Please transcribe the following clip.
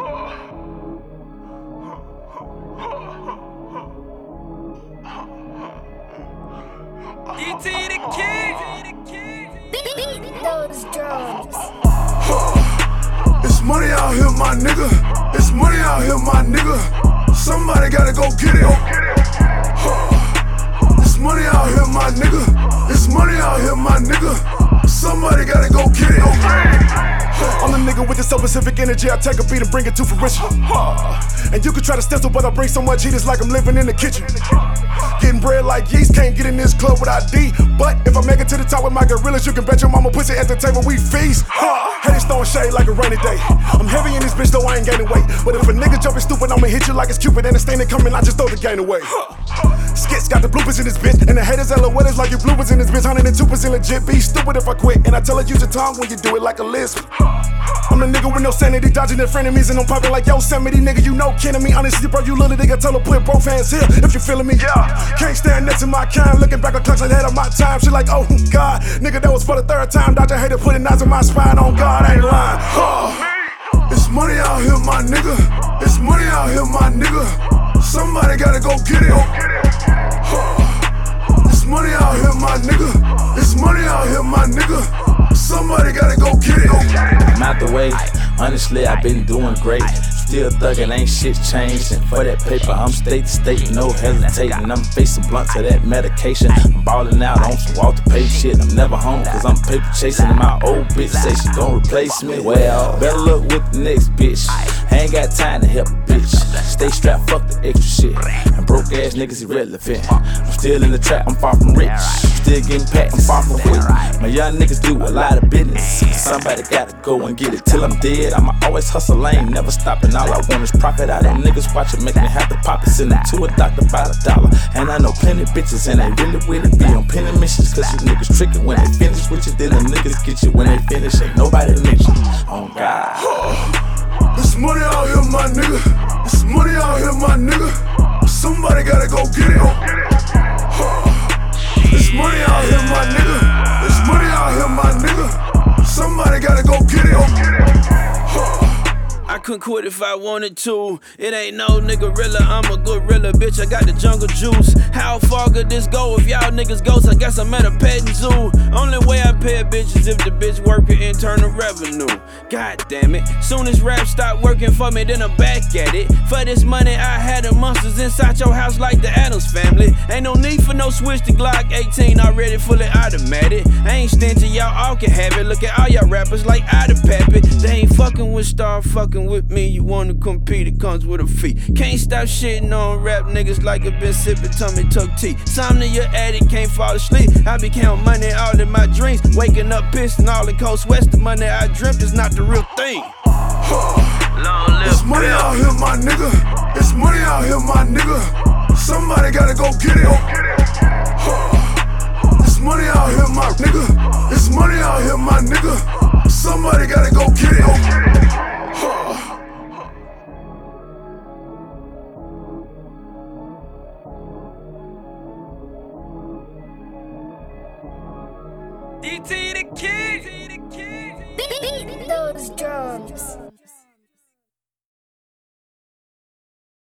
DT the kid. Beat those drums. It's money out here, my nigga. It's money out here, my nigga. Somebody gotta go get it. It's money out here, my nigga. It's money out here, my nigga. Somebody gotta go get it. I'm the nigga with the so specific energy. I take a beat and bring it to fruition. And you can try to stencil, but I bring so much heat, it's like I'm living in the kitchen. Getting bread like yeast, can't get in this club without D. But if I make it to the top with my gorillas, you can bet your mama pussy at the table, we feast. Haters throwing shade like a rainy day. I'm heavy in this bitch, though I ain't gaining weight. But if a nigga jumping stupid, I'ma hit you like it's Cupid. And the stain that coming, I just throw the gain away. Skits got the bloopers in this bitch, and the haters LOLs like you bloopers in this bitch. 102% legit, be stupid if I quit. And I tell her use your tongue when you do it like a lisp. I'm the nigga with no sanity, dodging their frenemies, and I'm popping like Yosemite, nigga. You know, kidding me. Honestly, bro, you little nigga, tell her put both hands here if you feeling me. Yeah. Can't stand next to my kind, looking back on clocks ahead of my time. She like, oh God, nigga, that was for the third time. Dodger hater putting knives in my spine. On God, I ain't lying. It's money out here, my nigga. It's money out here, my nigga. Somebody gotta go get it. It's money out here, my nigga. It's money out here, my nigga. Somebody gotta go get it. I'm out the way, honestly I've been doing great. Still thuggin', ain't shit changed. And for that paper, I'm state to state, no hesitating. I'm facing blunt to that medication. I'm ballin' out on some Walter Payton shit. I'm never home, cause I'm paper chasing. And my old bitch say she gon' replace me. Well, better look with the next bitch. I ain't got time to help a bitch. Stay strapped, fuck the extra shit. And broke ass niggas irrelevant. I'm still in the trap, I'm far from rich. Still getting packed, I'm far from quitting. My young niggas do a lot of business. Somebody gotta go and get it till I'm dead. I'ma always hustle, I ain't never stopping. All I want is profit. All them niggas watchin' make me have to pop it. Send them to a doctor by the dollar. And I know plenty bitches and they really with it. Be on penny missions, cause you niggas trickin'. When they finish with you, then the niggas get you. When they finish, ain't nobody next you. Oh God. It's money out here, my nigga. It's money out here, my nigga. Somebody gotta go get it. It's money out here, my nigga. It's money out here, my nigga. Somebody gotta go get it. I couldn't quit if I wanted to. It ain't no nigga-rilla, I'm a gorilla, bitch. I got the jungle juice. How far could this go if y'all niggas ghosts? I guess I'm at a petting zoo. Only way I pay a bitch is if the bitch working internal revenue. God damn it. Soon as rap stop working for me, then I'm back at it. For this money, I had the monsters inside your house like the Addams family. Ain't no need for no switch to Glock 18, already fully automatic. I ain't stingy, y'all all can have it. Look at all y'all rappers like Ida Pappy. They ain't fucking with Star, fucking with me. You wanna compete, it comes with a fee. Can't stop shitting on rap niggas like it been sipping tummy tuck tea. Time to your addict, can't fall asleep. I be counting money all in my dreams. Waking up pissed and all in Coast West. The money I dreamt is not the real thing. It's money out here, my nigga. It's money out here, my nigga. Somebody gotta go get it. It's money out here, my nigga. It's money out here, my nigga. Somebody gotta go get it. DT the kid. Beat those drums.